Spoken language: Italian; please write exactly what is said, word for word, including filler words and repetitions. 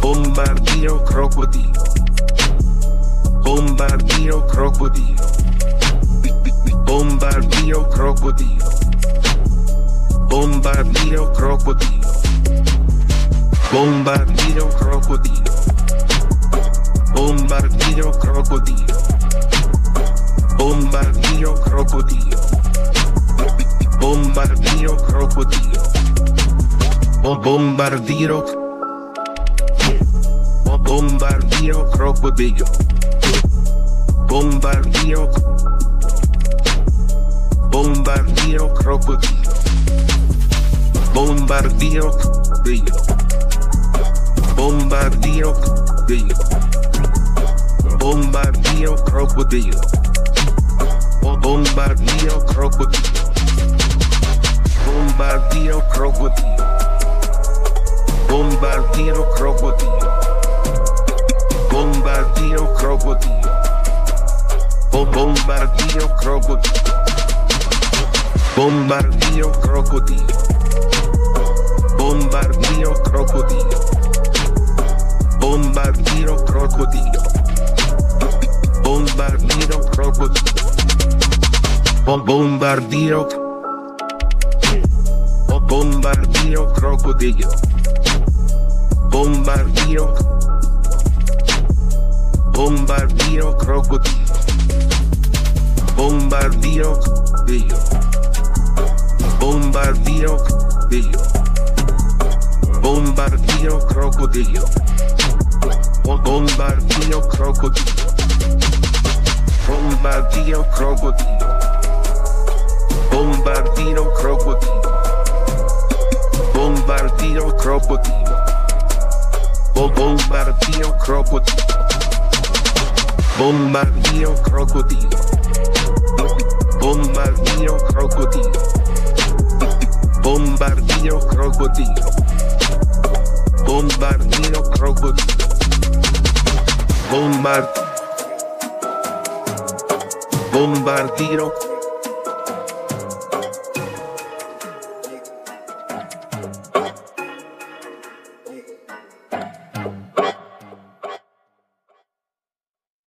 Bombardio crocodilo. Bombardio crocodilo. Bombardio crocodilo. Bombardio crocodilo. Bombardio crocodilo. Bombardio crocodilo. Bombardio crocodilo. Bombardio crocodilo. Bombardio. Bombardio crocodilo. Bombardio. Bombardio crocodilo. Bombardio crocodilo. Bombardio crocodilo. Bombardio crocodilo. Bombardio crocodilo. Bombardio crocodilo. Bombardio crocodilo. Bombardio crocodilo. Bombardio crocodilo. Bombardio crocodilo. Bombardio crocodilo. Bombardio crocodilo. Bombardio crocodilo. Bombardio. Bombardio crocodilo. Bombardio. Bombardio crocodilo. Bombardio crocodilo. Bombardio crocodilo. Bombardio crocodilo. Bombardio crocodilo. Bombardio crocodilo. Bombardio crocodilo. Bombardio crocodilo. Bombardio crocodilo. Bombardio crocodilo. Bombardio crocodilo. Bombardio crocodilo. Bombardio crocodilo. Bombard. Bombardio.